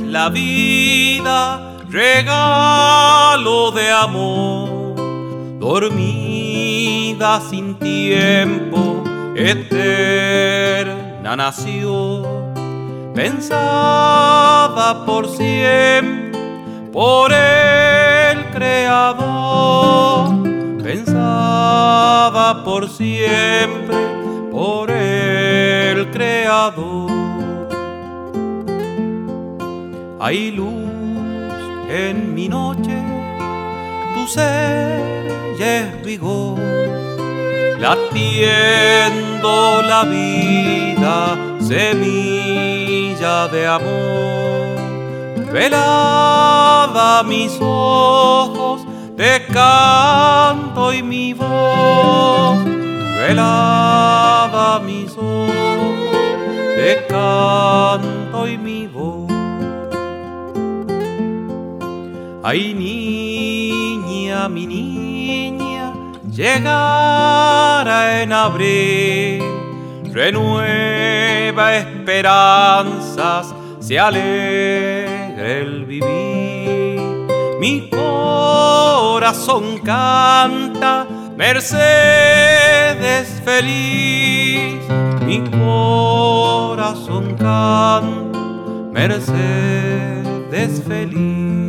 la vida, regalo de amor, dormida sin tiempo, eterna nació, pensada por siempre por el Creador, pensada por siempre por el Creador. Hay luz en mi noche, tu ser ya es vigor, latiendo la vida, semilla de amor. Velada mis ojos, te canto y mi voz. Velada mis ojos, te canto y mi voz. Ay, niña, mi niña, llegará en abril, renueva esperanzas, se alegre el vivir. Mi corazón canta, Mercedes feliz. Mi corazón canta, Mercedes feliz.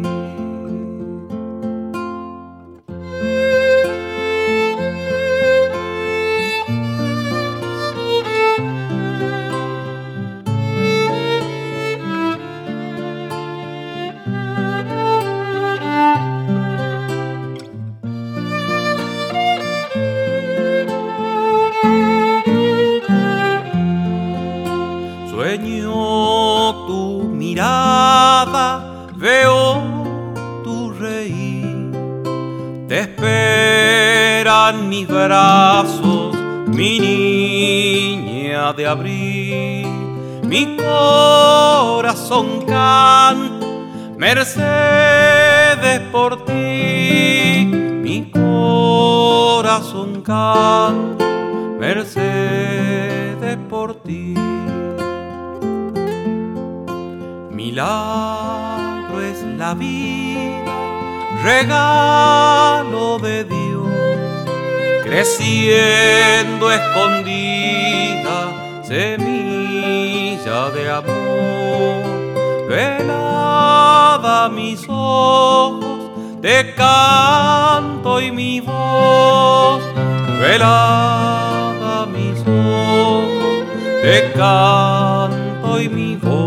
Sueño tu mirada, veo tu reír, te esperan mis brazos, mi niña de abril. Mi corazón canta, Mercedes por ti. Mi corazón canta, Mercedes por ti. Milagro es la vida, regalo de Dios, creciendo escondida, semilla de amor. Velada mis ojos, te canto y mi voz. Velada mis ojos, te canto y mi voz.